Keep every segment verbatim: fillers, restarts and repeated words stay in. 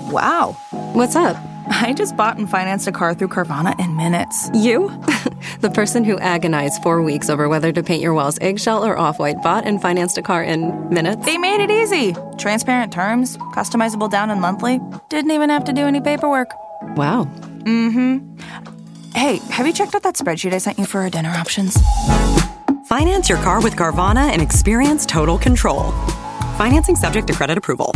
Wow. What's up? I just bought and financed a car through Carvana in minutes. You? The person who agonized four weeks over whether to paint your walls eggshell or off-white bought and financed a car in minutes? They made it easy. Transparent terms, customizable down and monthly. Didn't even have to do any paperwork. Wow. Mm-hmm. Hey, have you checked out that spreadsheet I sent you for our dinner options? Finance your car with Carvana and experience total control. Financing subject to credit approval.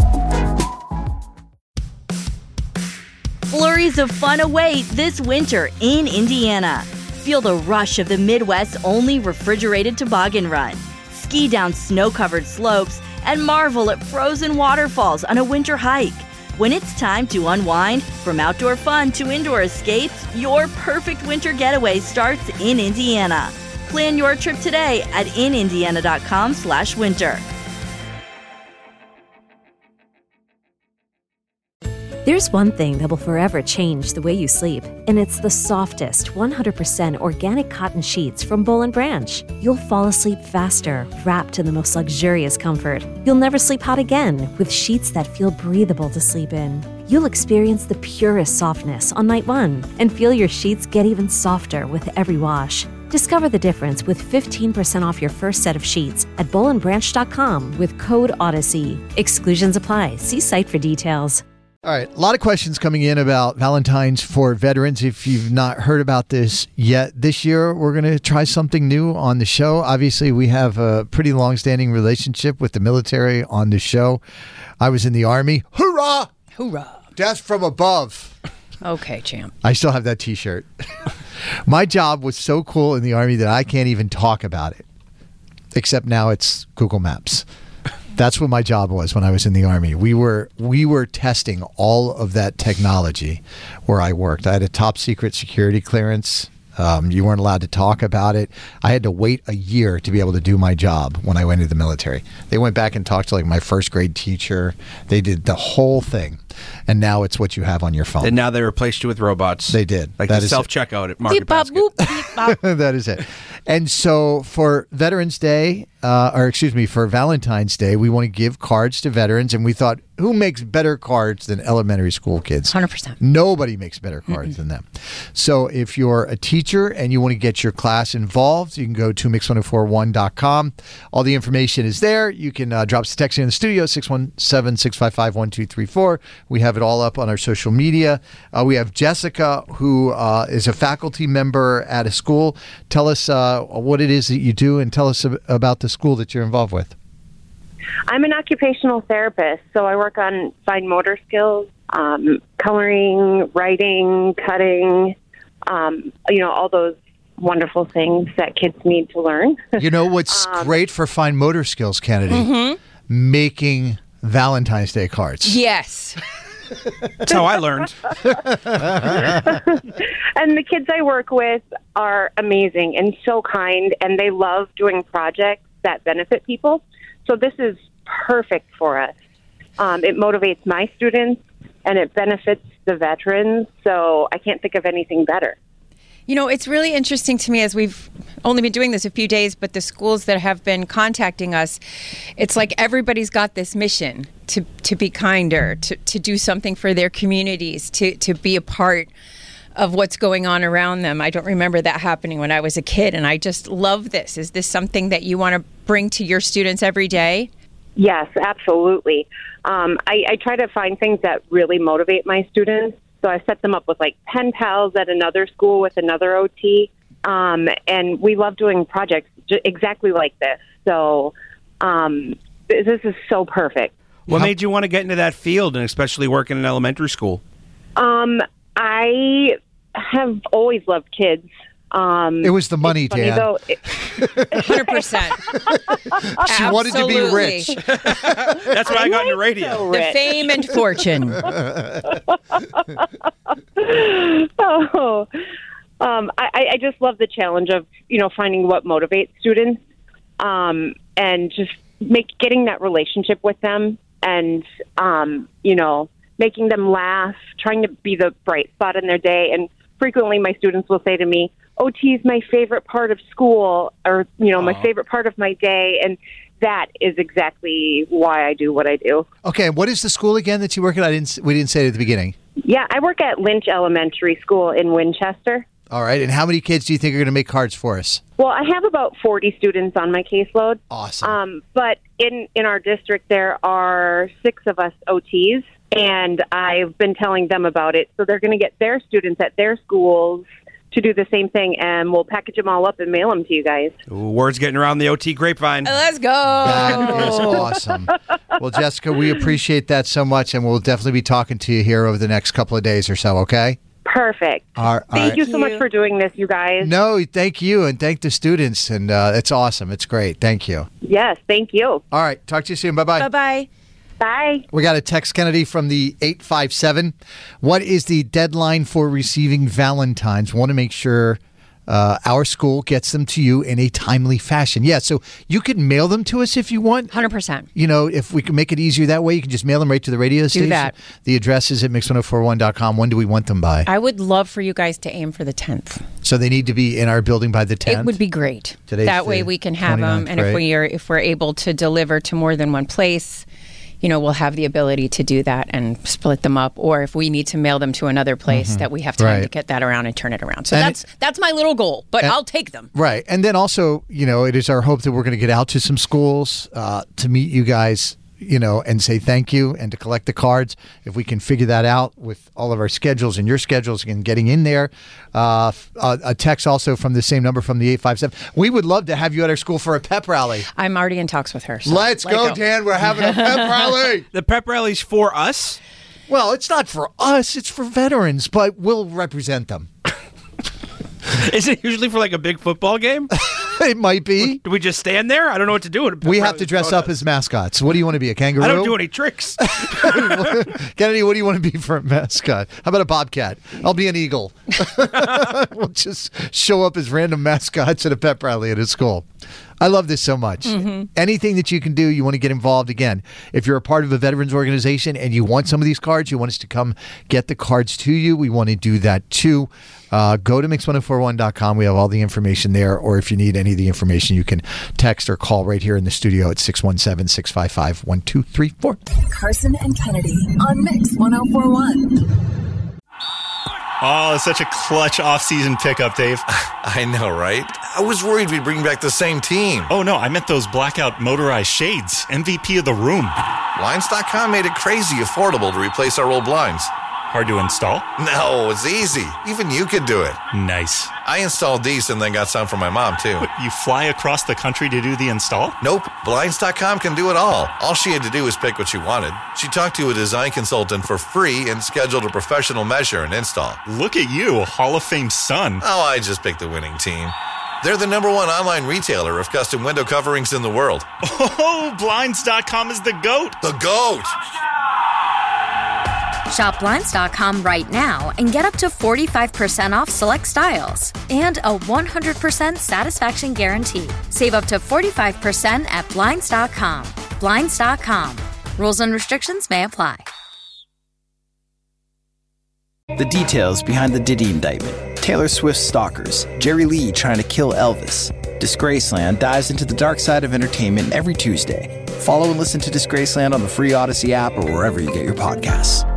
Flurries of fun await this winter in Indiana. Feel the rush of the Midwest's only refrigerated toboggan run. Ski down snow-covered slopes and marvel at frozen waterfalls on a winter hike. When it's time to unwind, from outdoor fun to indoor escapes, your perfect winter getaway starts in Indiana. Plan your trip today at inindiana.com slash winter. There's one thing that will forever change the way you sleep, and it's the softest, one hundred percent organic cotton sheets from Boll and Branch. You'll fall asleep faster, wrapped in the most luxurious comfort. You'll never sleep hot again with sheets that feel breathable to sleep in. You'll experience the purest softness on night one and feel your sheets get even softer with every wash. Discover the difference with fifteen percent off your first set of sheets at boll and branch dot com with code Odyssey. Exclusions apply. See site for details. All right, a lot of questions coming in about Valentine's for veterans. If you've not heard about this yet, this year we're going to try something new on the show. Obviously, we have a pretty long-standing relationship with the military on the show. I was in the Army. Hoorah! Hoorah. Death from above. Okay, champ. I still have that T-shirt. My job was so cool in the Army that I can't even talk about it, except now it's Google Maps. That's what my job was when I was in the Army. We were we were testing all of that technology where I worked. I had a top secret security clearance. Um, you weren't allowed to talk about it. I had to wait a year to be able to do my job when I went into the military. They went back and talked to like my first grade teacher. They did the whole thing. And now it's what you have on your phone. And now they replaced you with robots. They did. Like that the self-checkout at Market Beep, bop, Basket. boop, beep, bop. That is it. And so for Veterans Day, uh, or excuse me, for Valentine's Day, we want to give cards to veterans. And we thought, who makes better cards than elementary school kids? one hundred percent. Nobody makes better cards Mm-mm. than them. So if you're a teacher and you want to get your class involved, you can go to mix one oh four one dot com. All the information is there. You can uh, drop us a text in the studio, six one seven, six five five, one two three four. We have it all up on our social media. Uh, we have Jessica, who uh, is a faculty member at a school. Tell us uh, what it is that you do and tell us ab- about the school that you're involved with. I'm an occupational therapist, so I work on fine motor skills, um, coloring, writing, cutting, um, you know, all those wonderful things that kids need to learn. You know what's um, great for fine motor skills, Kennedy? Mm-hmm. Making Valentine's Day cards. Yes. That's how I learned. And the kids I work with are amazing and so kind, and they love doing projects that benefit people. So this is perfect for us. Um, it motivates my students, and it benefits the veterans. So I can't think of anything better. You know, it's really interesting to me as we've only been doing this a few days, but the schools that have been contacting us, it's like everybody's got this mission to, to be kinder, to, to do something for their communities, to, to be a part of what's going on around them. I don't remember that happening when I was a kid, and I just love this. Is this something that you want to bring to your students every day? Yes, absolutely. Um, I, I try to find things that really motivate my students. So I set them up with like pen pals at another school with another O T. Um, and we love doing projects j- exactly like this. So um, th- this is so perfect. What made you want to get into that field, and especially working in elementary school? Um, I have always loved kids. Um, it was the money, funny, Dan. Though, it, one hundred percent. She wanted to be rich. That's why I got into radio. So the fame and fortune. oh, um, I, I just love the challenge of, you know, finding what motivates students, um, and just make getting that relationship with them, and um, you know, making them laugh, trying to be the bright spot in their day. And frequently, my students will say to me, "O T is my favorite part of school," or, you know, my Aww. favorite part of my day. And that is exactly why I do what I do. Okay, what is the school again that you work at? I didn't. We didn't say it at the beginning. Yeah, I work at Lynch Elementary School in Winchester. All right, and how many kids do you think are going to make cards for us? Well, I have about forty students on my caseload. Awesome. Um, but in, in our district, there are six of us O Ts, and I've been telling them about it. So they're going to get their students at their schools to do the same thing, and we'll package them all up and mail them to you guys. Ooh, word's getting around the O T grapevine. Let's go. That is awesome. Well, Jessica, we appreciate that so much, and we'll definitely be talking to you here over the next couple of days or so, okay? Perfect. All right, all thank right. you so much for doing this, you guys. No, thank you, and thank the students, and uh, it's awesome. It's great. Thank you. Yes, thank you. All right, talk to you soon. Bye-bye. Bye-bye. Bye. We got a text, Kennedy, from the eight five seven. What is the deadline for receiving Valentines? Want to make sure uh, our school gets them to you in a timely fashion. Yeah, so you can mail them to us if you want. one hundred percent. You know, if we can make it easier that way, you can just mail them right to the radio station. Do that. The address is at mix ten forty-one dot com. When do we want them by? I would love for you guys to aim for the tenth. So they need to be in our building by the tenth? It would be great. Today's that way the we can have them, twenty-ninth, and if right? we are if we're able to deliver to more than one place, you know, we'll have the ability to do that and split them up. Or if we need to mail them to another place, Mhm. that we have time Right. to get that around and turn it around. So And that's that's my little goal, but and- I'll take them. Right. And then also, you know, it is our hope that we're going to get out to some schools uh, to meet you guys, you know, and say thank you and to collect the cards. If we can figure that out with all of our schedules and your schedules and getting in there. Uh, a, a text also from the same number from the eight five seven. We would love to have you at our school for a pep rally. I'm already in talks with her. So Let's let it go, Dan. We're having a pep rally. The pep rally's for us? Well, it's not for us. It's for veterans, but we'll represent them. Is it usually for like a big football game? It might be. Do we just stand there? I don't know what to do. At a pep We have rally. to dress up as mascots. What do you want to be, a kangaroo? I don't do any tricks. Kennedy, what do you want to be for a mascot? How about a bobcat? I'll be an eagle. We'll just show up as random mascots at a pep rally at a school. I love this so much. Mm-hmm. Anything that you can do, you want to get involved. Again, if you're a part of a veterans organization and you want some of these cards, you want us to come get the cards to you, we want to do that too. Uh, go to mix ten forty-one dot com. We have all the information there. Or if you need any of the information, you can text or call right here in the studio at six one seven, six five five, one two three four. Carson and Kennedy on Mix ten forty-one. Oh, such a clutch off-season pickup, Dave. I know, right? I was worried we'd bring back the same team. Oh, no, I meant those blackout motorized shades. M V P of the room. Blinds dot com made it crazy affordable to replace our old blinds. Hard to install? No, it's easy. Even you could do it. Nice. I installed these and then got some for my mom, too. What, you fly across the country to do the install? Nope. Blinds dot com can do it all. All she had to do was pick what she wanted. She talked to a design consultant for free and scheduled a professional measure and install. Look at you, a Hall of Fame son. Oh, I just picked the winning team. They're the number one online retailer of custom window coverings in the world. Oh, Blinds dot com is the GOAT. The GOAT! Shop Blinds dot com right now and get up to forty-five percent off select styles and a one hundred percent satisfaction guarantee. Save up to forty-five percent at Blinds dot com. Blinds dot com. Rules and restrictions may apply. The details behind the Diddy indictment, Taylor Swift's stalkers, Jerry Lee trying to kill Elvis. Disgraceland dives into the dark side of entertainment every Tuesday. Follow and listen to Disgraceland on the free Odyssey app or wherever you get your podcasts.